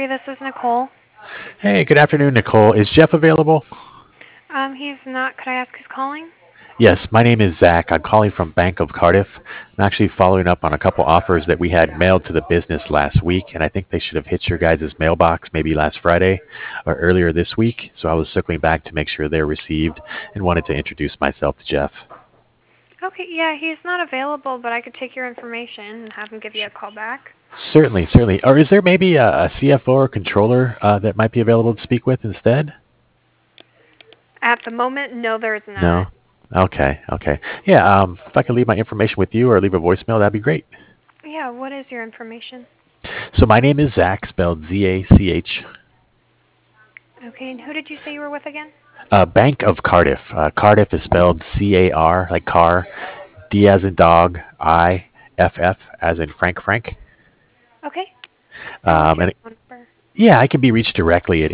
3. This is Nicole. Hey, good afternoon, Nicole. Is Jeff available? He's not. Could I ask who's calling? Yes, my name is Zach. I'm calling from Bank of Cardiff. I'm actually following up on a couple offers that we had mailed to the business last week, and I think they should have hit your guys' mailbox maybe last Friday or earlier this week. So I was circling back to make sure they're received and wanted to introduce myself to Jeff. Okay, yeah, he's not available, but I could take your information and have him give you a call back. Certainly, certainly. Or is there maybe a CFO or controller that might be available to speak with instead? At the moment, no, there's not. No? Okay, okay. Yeah, if I could leave my information with you or leave a voicemail, that'd be great. Yeah, what is your information? So my name is Zach, spelled Z-A-C-H. Okay, and who did you say you were with again? Bank of Cardiff. Cardiff is spelled C-A-R, like car, D as in dog, I-F-F as in Frank. Okay, and what's Um, your and phone number? yeah, I can be reached directly at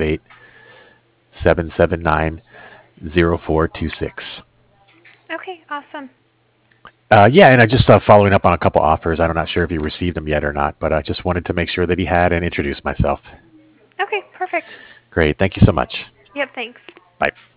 858-779-0426. Okay, awesome. Yeah, and I just following up on a couple offers. I'm not sure if he received them yet or not, but I just wanted to make sure that he had and introduce myself. Okay, perfect. Great. Thank you so much. Yep, thanks. Bye.